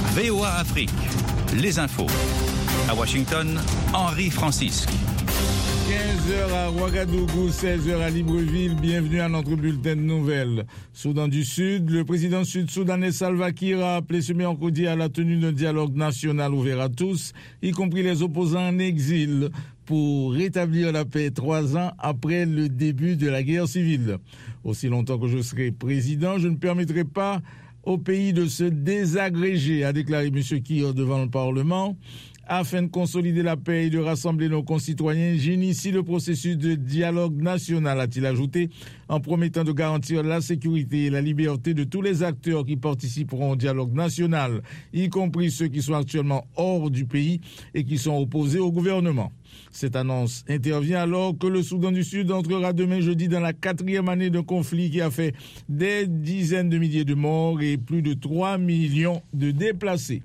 VOA Afrique, les infos. À Washington, Henri Francisque. 15h à Ouagadougou, 16h à Libreville. Bienvenue à notre bulletin de nouvelles. Soudan du Sud, le président sud-soudanais Salva Kiir a appelé ce mercredi à la tenue d'un dialogue national ouvert à tous, y compris les opposants en exil, pour rétablir la paix 3 ans après le début de la guerre civile. Aussi longtemps que je serai président, je ne permettrai pas au pays de se désagréger, a déclaré M. Kiir devant le Parlement. Afin de consolider la paix et de rassembler nos concitoyens, j'initie le processus de dialogue national, a-t-il ajouté, en promettant de garantir la sécurité et la liberté de tous les acteurs qui participeront au dialogue national, y compris ceux qui sont actuellement hors du pays et qui sont opposés au gouvernement. Cette annonce intervient alors que le Soudan du Sud entrera demain jeudi dans la 4e année d'un conflit qui a fait des dizaines de milliers de morts et plus de 3 millions de déplacés.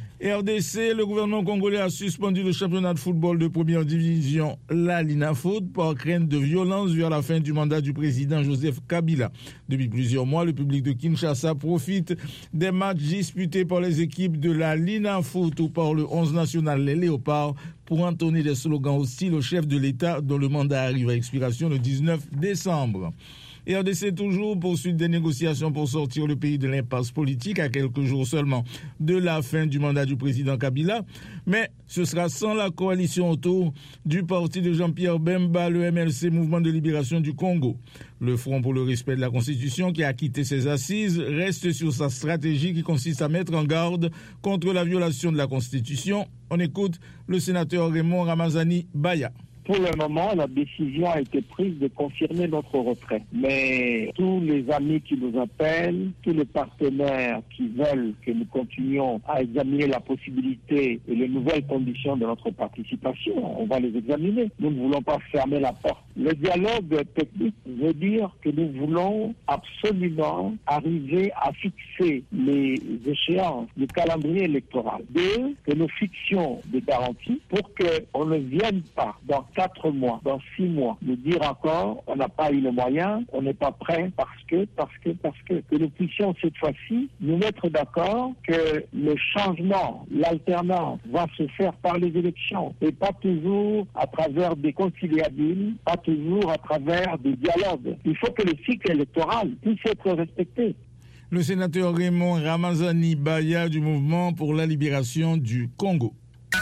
RDC, le gouvernement congolais a suspendu le championnat de football de première division, la Linafoot, par crainte de violence vers la fin du mandat du président Joseph Kabila. Depuis plusieurs mois, le public de Kinshasa profite des matchs disputés par les équipes de la Linafoot ou par le 11 national, les Léopards, pour entonner des slogans hostiles au chef de l'État dont le mandat arrive à expiration le 19 décembre. RDC toujours poursuit des négociations pour sortir le pays de l'impasse politique à quelques jours seulement de la fin du mandat du président Kabila, mais ce sera sans la coalition autour du parti de Jean-Pierre Bemba, le MLC, Mouvement de Libération du Congo. Le Front pour le respect de la Constitution, qui a quitté ses assises, reste sur sa stratégie qui consiste à mettre en garde contre la violation de la Constitution. On écoute le sénateur Raymond Ramazani Baya. Pour le moment, la décision a été prise de confirmer notre retrait. Mais tous les amis qui nous appellent, tous les partenaires qui veulent que nous continuions à examiner la possibilité et les nouvelles conditions de notre participation, on va les examiner. Nous ne voulons pas fermer la porte. Le dialogue technique veut dire que nous voulons absolument arriver à fixer les échéances du calendrier électoral. 2, que nous fixions des garanties pour qu'on ne vienne pas dans 4 mois, dans 6 mois, nous dire encore, on n'a pas eu les moyens, on n'est pas prêt parce que nous puissions cette fois-ci nous mettre d'accord que le changement, l'alternance va se faire par les élections et pas toujours à travers des conciliabules, pas toujours à travers des dialogues. Il faut que le cycle électoral puisse être respecté. Le sénateur Raymond Ramazani Baya du Mouvement pour la libération du Congo.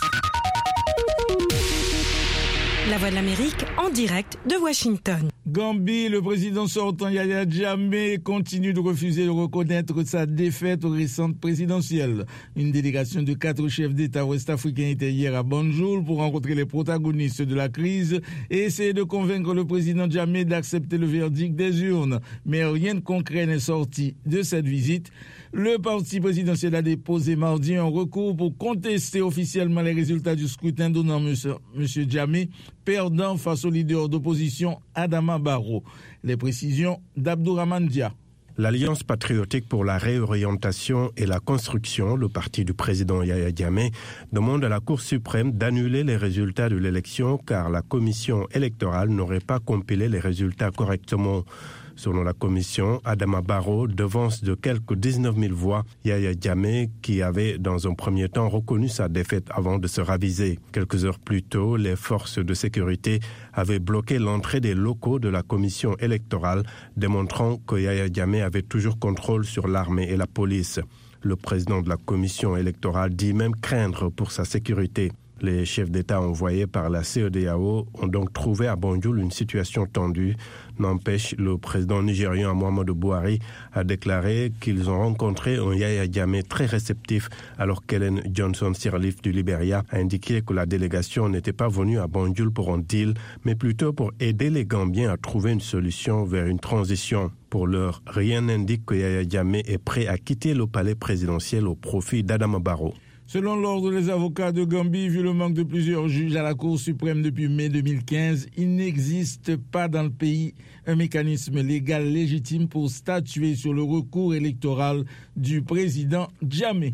La Voix de l'Amérique en direct de Washington. Gambie, le président sortant Yahya Jammeh continue de refuser de reconnaître sa défaite aux récentes présidentielles. Une délégation de 4 chefs d'État ouest-africains était hier à Banjul pour rencontrer les protagonistes de la crise et essayer de convaincre le président Jammeh d'accepter le verdict des urnes. Mais rien de concret n'est sorti de cette visite. Le parti présidentiel a déposé mardi un recours pour contester officiellement les résultats du scrutin donnant M. Jammeh perdant face au leader d'opposition Adama Barrow. Les précisions d'Abdourahmane Dia. L'Alliance patriotique pour la réorientation et la construction, le parti du président Yahya Jammeh, demande à la Cour suprême d'annuler les résultats de l'élection car la commission électorale n'aurait pas compilé les résultats correctement. Selon la commission, Adama Barrow devance de quelques 19 000 voix Yahya Jammeh qui avait dans un premier temps reconnu sa défaite avant de se raviser. Quelques heures plus tôt, les forces de sécurité avaient bloqué l'entrée des locaux de la commission électorale, démontrant que Yahya Jammeh avait toujours contrôle sur l'armée et la police. Le président de la commission électorale dit même craindre pour sa sécurité. Les chefs d'État envoyés par la CEDEAO ont donc trouvé à Banjul une situation tendue. N'empêche, le président nigérian Muhammadu Buhari a déclaré qu'ils ont rencontré un Yahya Jammeh très réceptif, alors qu'Ellen Johnson Sirleaf du Libéria a indiqué que la délégation n'était pas venue à Banjul pour un deal, mais plutôt pour aider les Gambiens à trouver une solution vers une transition. Pour l'heure, rien n'indique que Yahya Jammeh est prêt à quitter le palais présidentiel au profit d'Adama Barrow. Selon l'ordre des avocats de Gambie, vu le manque de plusieurs juges à la Cour suprême depuis mai 2015, il n'existe pas dans le pays un mécanisme légal légitime pour statuer sur le recours électoral du président Jammeh.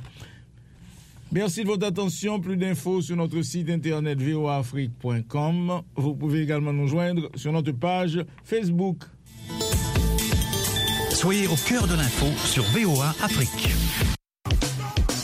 Merci de votre attention. Plus d'infos sur notre site internet voaafrique.com. Vous pouvez également nous joindre sur notre page Facebook. Soyez au cœur de l'info sur VOA Afrique.